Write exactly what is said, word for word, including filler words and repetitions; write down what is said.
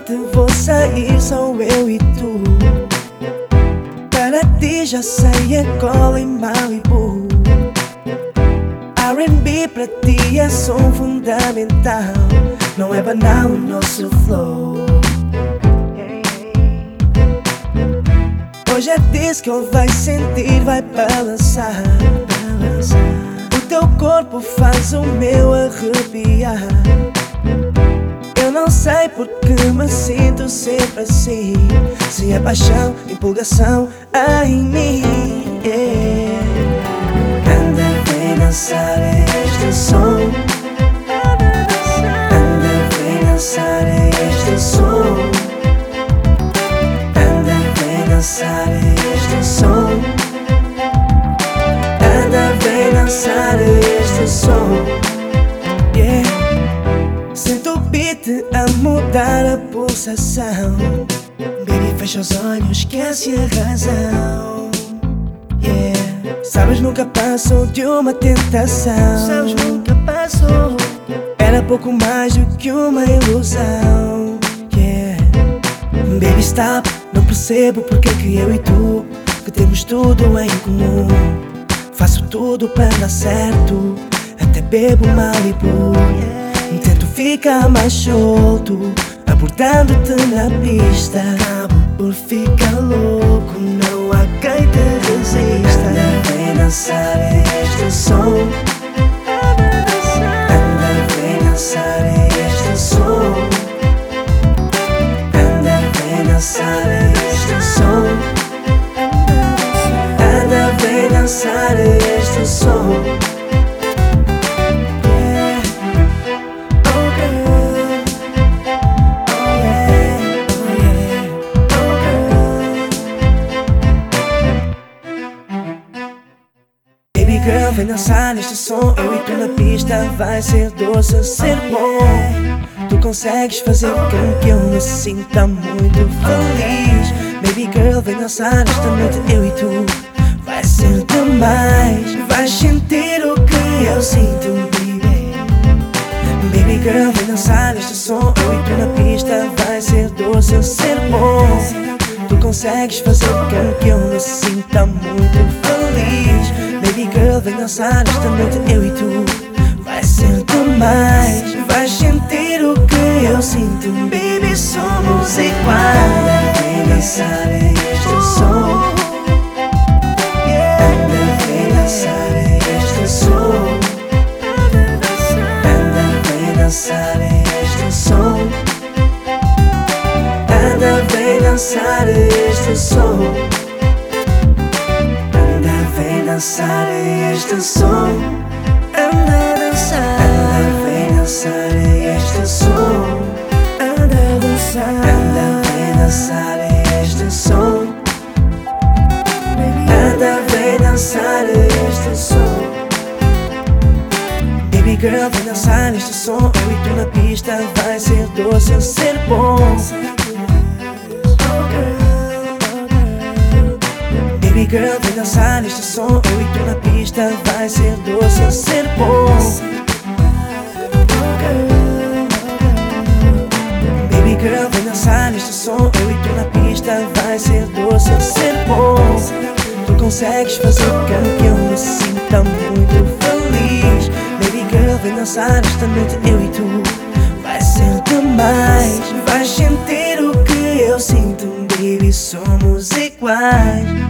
noite vou sair só eu e tu. Para ti já sei é cola e Malibu. R and B pra ti é som fundamental. Não é banal o nosso flow. Hoje é disso que ele vai sentir, vai balançar. O teu corpo faz o meu arrepiar. Eu não sei porque me sinto sempre assim. Se é paixão, empolgação em mim, yeah. Anda, vem dançar este som. Anda, vem dançar este som. Anda, vem dançar este som. Anda, vem dançar este som, yeah. Sinto o beat a mudar a pulsação. Baby, fecha os olhos, esquece a razão, yeah. Sabes, nunca passou de uma tentação. Sabes, nunca passou. Era pouco mais do que uma ilusão, yeah. Baby, stop, não percebo porque que eu e tu, que temos tudo em comum. Faço tudo para dar certo, até bebo Malibu, yeah. Tento ficar mais solto, abordando-te na pista. Acabo por ficar louco, não há quem te resista. Anda, vem dançar este som. Anda, vem dançar este som. Anda, vem dançar este som. Anda, vem dançar este som. Baby girl, vem dançar neste som. Eu e tu na pista, vai ser doce, ser bom. Tu consegues fazer com que eu me sinta muito feliz. Baby girl, vem dançar esta noite, eu e tu, vai ser demais. Vais sentir o que eu sinto, baby. Baby girl, vem dançar neste som. Eu e tu na pista, vai ser doce, ser bom. Tu consegues fazer com que eu me sinta muito feliz. Baby girl, vem dançar esta noite, eu e tu, vai ser demais. Vais sentir o que eu sinto, baby, somos iguais. Anda, vem dançar este som. Anda, vem dançar este som. Anda, vem dançar este som. Anda, vem dançar este som. Dançar este som. Anda, dançar. Anda, vem dançar este som. Anda, dançar. Anda, vem dançar este som. Anda, vem dançar este som. Baby girl, vem dançar este som. Eu e tu na pista, vai ser doce, ser bom. Baby girl, vem dançar neste som. Eu e tu na pista, vai ser doce, ser bom. Baby girl, vem dançar neste som. Eu e tu na pista, vai ser doce, ser bom. Tu consegues fazer com que eu me sinta muito feliz. Baby girl, vem dançar esta noite, eu e tu, vai ser demais. Vais sentir o que eu sinto, baby, somos iguais.